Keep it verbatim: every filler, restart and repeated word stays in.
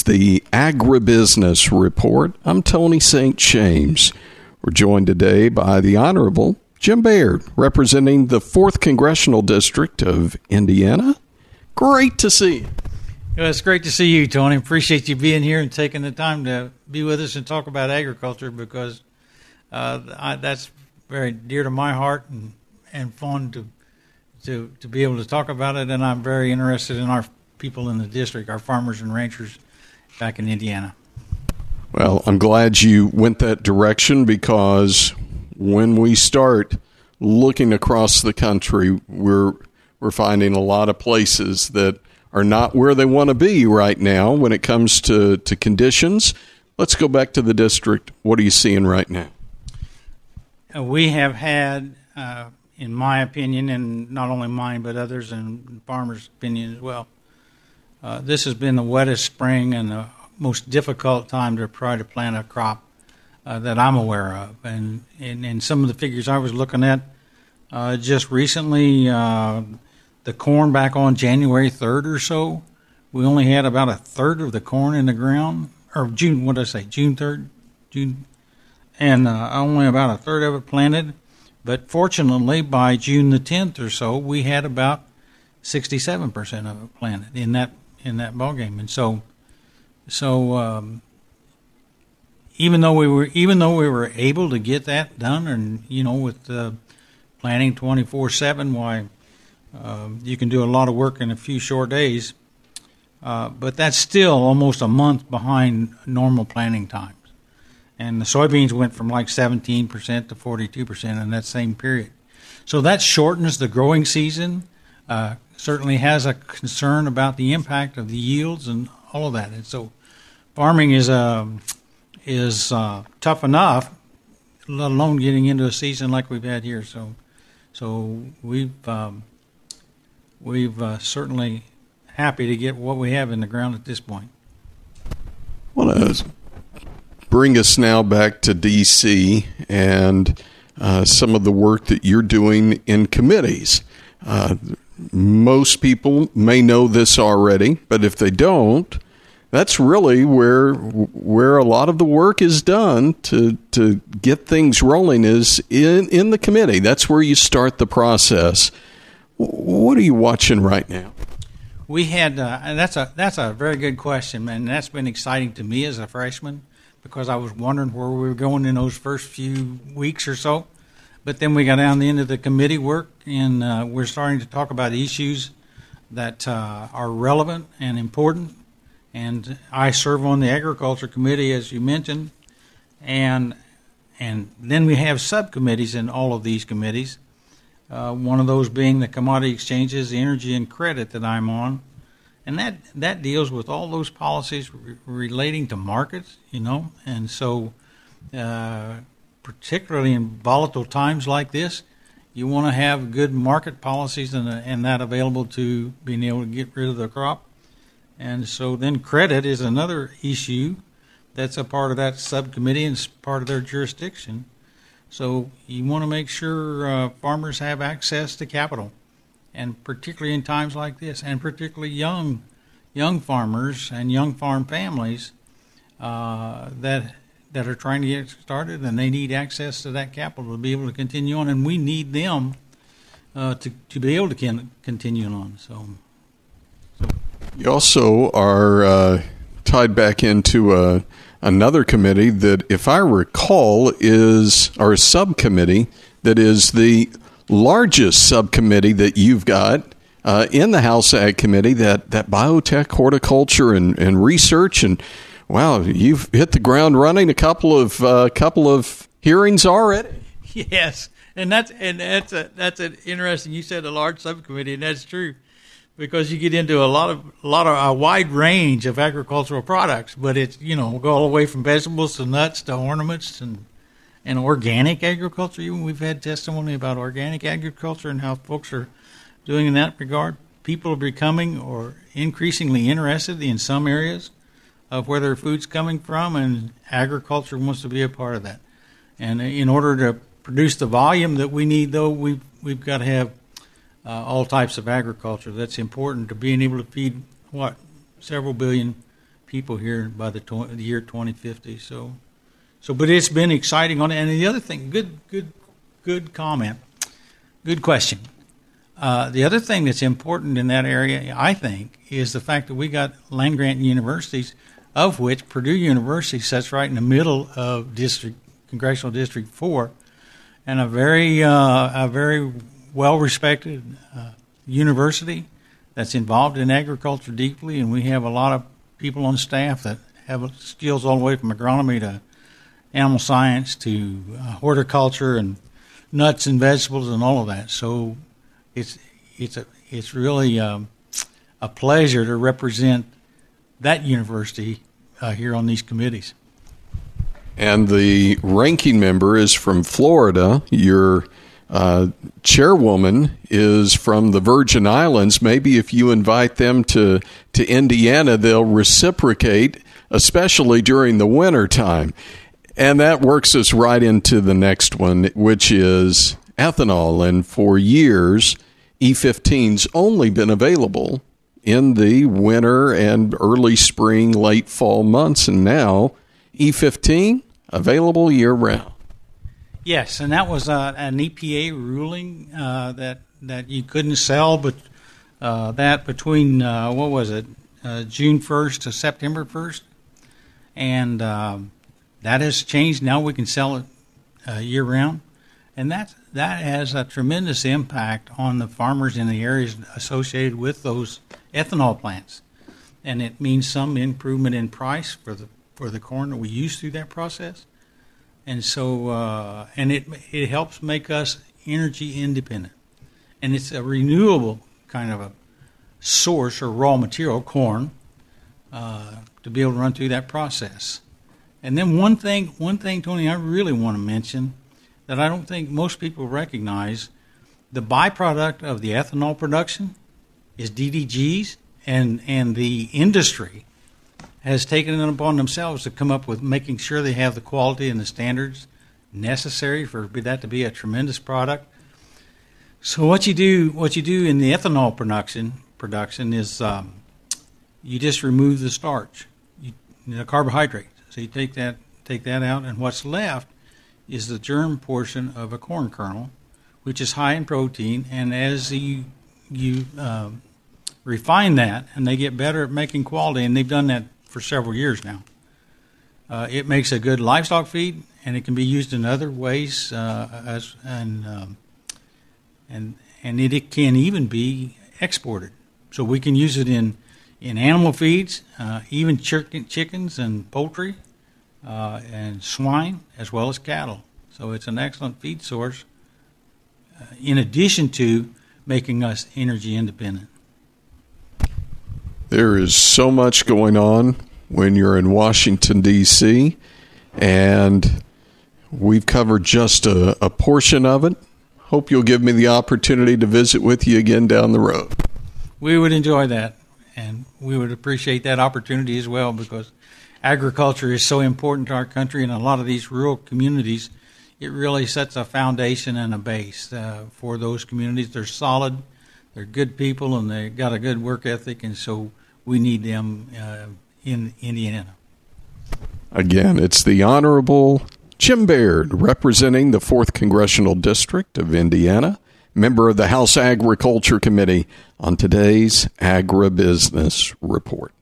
the Agribusiness Report. I'm Tony Saint James. We're joined today by the Honorable Jim Baird, representing the fourth Congressional District of Indiana. Great to see you. Well, it's great to see you, Tony. Appreciate you being here and taking the time to be with us and talk about agriculture, because uh, I, that's very dear to my heart and, and fun to, to to be able to talk about it. And I'm very interested in our people in the district, our farmers and ranchers back in Indiana. Well, I'm glad you went that direction, because when we start looking across the country, we're we're finding a lot of places that are not where they want to be right now when it comes to, to conditions. Let's go back to the district. What are you seeing right now? Uh, we have had, uh, in my opinion, and not only mine but others and farmers' opinion as well, uh, this has been the wettest spring and the most difficult time to try to plant a crop uh, that I'm aware of. And, and, and some of the figures I was looking at uh, just recently, uh, the corn back on January third or so, we only had about a third of the corn in the ground, or June, what did I say, June third? June, and uh, only about a third of it planted. But fortunately, by June the tenth or so, we had about sixty-seven percent of it planted in that in that ballgame. And so, so um, even though we were even though we were able to get that done, and you know, with uh, planting twenty-four seven, why. Um, you can do a lot of work in a few short days, uh, but that's still almost a month behind normal planting times. And the soybeans went from like seventeen percent to forty-two percent in that same period. So that shortens the growing season, uh, certainly has a concern about the impact of the yields and all of that. And so farming is, uh, is uh, tough enough, let alone getting into a season like we've had here. So, so we've... Um, We've uh, certainly happy to get what we have in the ground at this point. I want to bring us now back to D C and uh, some of the work that you're doing in committees. Uh, most people may know this already, but if they don't, that's really where where a lot of the work is done to to get things rolling, is in, in the committee. That's where you start the process. What are you watching right now? We had, uh, and that's a that's a very good question, and that's been exciting to me as a freshman, because I was wondering where we were going in those first few weeks or so. But then we got down the end of the committee work, and uh, we're starting to talk about issues that uh, are relevant and important. And I serve on the Agriculture Committee, as you mentioned, and and then we have subcommittees in all of these committees. Uh, one of those being the commodity exchanges, the energy and credit that I'm on. And that, that deals with all those policies re- relating to markets, you know. And so uh, particularly in volatile times like this, you want to have good market policies and, and that available to being able to get rid of the crop. And so then credit is another issue that's a part of that subcommittee and it's part of their jurisdiction. So you want to make sure uh, farmers have access to capital, and particularly in times like this, and particularly young young farmers and young farm families uh, that that are trying to get started, and they need access to that capital to be able to continue on, and we need them uh, to, to be able to can, continue on. So, so. You also are uh, tied back into a another committee that, if I recall, is our subcommittee that is the largest subcommittee that you've got uh, in the House Ag Committee, that, that biotech, horticulture, and, and research. And, wow, you've hit the ground running, a couple of uh, couple of hearings already. Yes, and that's and that's a, that's an interesting. You said a large subcommittee, and that's true. Because you get into a lot of a lot of a wide range of agricultural products, but it's, you know, go all the way from vegetables to nuts to ornaments and and organic agriculture. Even we've had testimony about organic agriculture and how folks are doing in that regard. People are becoming or increasingly interested in some areas of where their food's coming from, and agriculture wants to be a part of that. And in order to produce the volume that we need, though, we've we've got to have Uh, all types of agriculture. That's important to being able to feed, what, several billion people here by the, tw- the year twenty fifty. So, so, but it's been exciting on it. And the other thing, good, good, good comment, good question. Uh, the other thing that's important in that area, I think, is the fact that we got land-grant universities, of which Purdue University sits right in the middle of district, Congressional District four, and a very, uh, a very well-respected uh, university that's involved in agriculture deeply, and we have a lot of people on staff that have skills all the way from agronomy to animal science to uh, horticulture and nuts and vegetables and all of that. So it's it's a it's really um, a pleasure to represent that university uh, here on these committees. And the ranking member is from Florida. Your uh, chairwoman is from the Virgin Islands. Maybe if you invite them to, to Indiana, they'll reciprocate, especially during the winter time. And that works us right into the next one, which is ethanol. And for years, E fifteen's only been available in the winter and early spring, late fall months. And now E fifteen available year-round. Yes, and that was uh, an E P A ruling uh, that that you couldn't sell, but uh, that between uh, what was it, uh, June first to September first, and um, that has changed. Now we can sell it uh, year-round, and that that has a tremendous impact on the farmers in the areas associated with those ethanol plants, and it means some improvement in price for the for the corn that we use through that process. And so, uh, and it it helps make us energy independent. And it's a renewable kind of a source or raw material, corn, uh, to be able to run through that process. And then one thing, one thing, Tony, I really want to mention that I don't think most people recognize, the byproduct of the ethanol production is D D Gs, and, and the industry has taken it upon themselves to come up with making sure they have the quality and the standards necessary for that to be a tremendous product. So what you do, what you do in the ethanol production production is um, you just remove the starch, you, the carbohydrate. So you take that take that out, and what's left is the germ portion of a corn kernel, which is high in protein. And as you you um, refine that, and they get better at making quality, and they've done that for several years now. Uh, it makes a good livestock feed, and it can be used in other ways, uh, as and um, and and it, it can even be exported. So we can use it in in animal feeds, uh, even chicken, chickens and poultry, uh, and swine, as well as cattle. So it's an excellent feed source, uh, in addition to making us energy independent. There is so much going on when you're in Washington, D C, and we've covered just a, a portion of it. Hope you'll give me the opportunity to visit with you again down the road. We would enjoy that, and we would appreciate that opportunity as well, because agriculture is so important to our country, and a lot of these rural communities, it really sets a foundation and a base uh, for those communities. They're solid. They're good people, and they've got a good work ethic, and so we need them uh, in Indiana. Again, it's the Honorable Jim Baird, representing the fourth Congressional District of Indiana, member of the House Agriculture Committee, on today's Agribusiness Report.